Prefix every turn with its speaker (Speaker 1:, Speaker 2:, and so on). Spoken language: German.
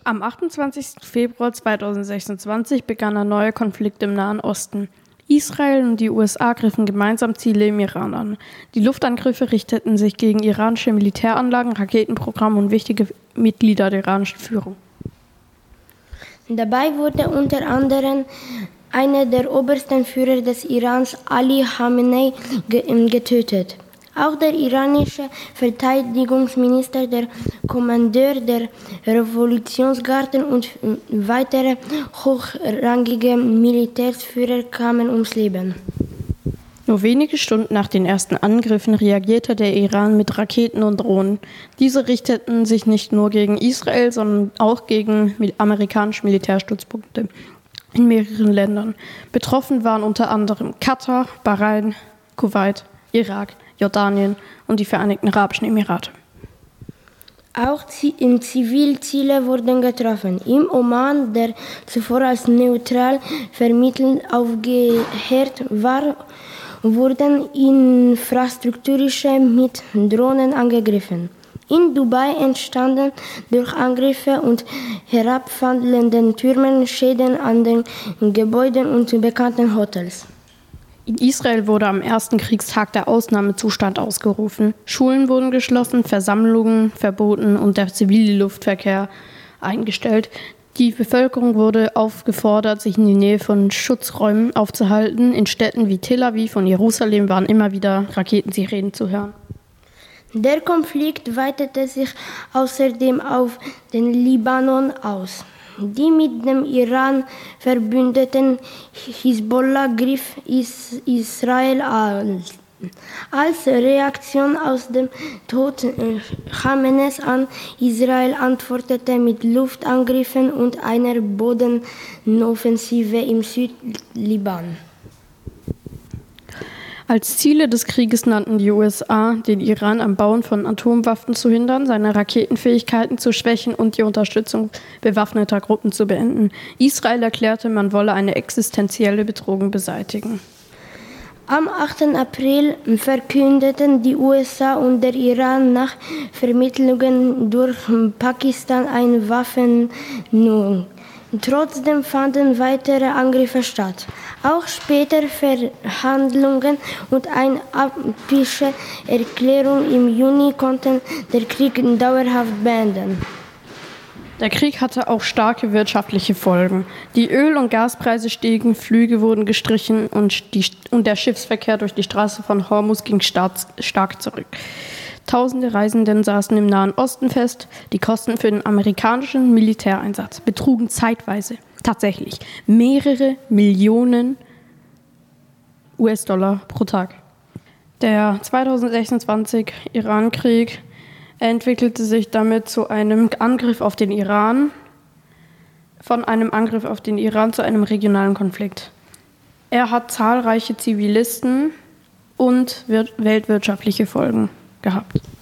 Speaker 1: Am 28. Februar 2026 begann ein neuer Konflikt im Nahen Osten. Israel und die USA griffen gemeinsam Ziele im Iran an. Die Luftangriffe richteten sich gegen iranische Militäranlagen, Raketenprogramme und wichtige Mitglieder der iranischen Führung.
Speaker 2: Dabei wurde unter anderem einer der obersten Führer des Irans, Ali Khamenei, getötet. Auch der iranische Verteidigungsminister, der Kommandeur der Revolutionsgarden und weitere hochrangige Militärsführer kamen ums Leben.
Speaker 1: Nur wenige Stunden nach den ersten Angriffen reagierte der Iran mit Raketen und Drohnen. Diese richteten sich nicht nur gegen Israel, sondern auch gegen amerikanische Militärstützpunkte in mehreren Ländern. Betroffen waren unter anderem Katar, Bahrain, Kuwait, Irak, Jordanien und die Vereinigten Arabischen Emirate.
Speaker 2: Auch Zivilziele wurden getroffen. Im Oman, der zuvor als neutral vermittelt aufgehört war, wurden infrastrukturische mit Drohnen angegriffen. In Dubai entstanden durch Angriffe und herabfallenden Türmen Schäden an den Gebäuden und bekannten Hotels.
Speaker 1: In Israel wurde am ersten Kriegstag der Ausnahmezustand ausgerufen. Schulen wurden geschlossen, Versammlungen verboten und der zivile Luftverkehr eingestellt. Die Bevölkerung wurde aufgefordert, sich in die Nähe von Schutzräumen aufzuhalten. In Städten wie Tel Aviv und Jerusalem waren immer wieder Raketensirenen zu hören.
Speaker 2: Der Konflikt weitete sich außerdem auf den Libanon aus. Die mit dem Iran verbündeten Hisbollah griff Israel an. Als Reaktion auf den Tod Khameneis an Israel antwortete mit Luftangriffen und einer Bodenoffensive im Südlibanon.
Speaker 1: Als Ziele des Krieges nannten die USA, den Iran am Bauen von Atomwaffen zu hindern, seine Raketenfähigkeiten zu schwächen und die Unterstützung bewaffneter Gruppen zu beenden. Israel erklärte, man wolle eine existenzielle Bedrohung beseitigen.
Speaker 2: Am 8. April verkündeten die USA und der Iran nach Vermittlungen durch Pakistan eine Waffenruhe. Trotzdem fanden weitere Angriffe statt. Auch später Verhandlungen und eine abschließende Erklärung im Juni konnten den Krieg dauerhaft beenden.
Speaker 1: Der Krieg hatte auch starke wirtschaftliche Folgen. Die Öl- und Gaspreise stiegen, Flüge wurden gestrichen und der Schiffsverkehr durch die Straße von Hormuz ging stark zurück. Tausende Reisenden saßen im Nahen Osten fest. Die Kosten für den amerikanischen Militäreinsatz betrugen zeitweise tatsächlich mehrere Millionen US-Dollar pro Tag. Der 2026 Iran-Krieg entwickelte sich damit zu einem Angriff auf den Iran, von einem Angriff auf den Iran zu einem regionalen Konflikt. Er hat zahlreiche Zivilisten und weltwirtschaftliche Folgen gehabt.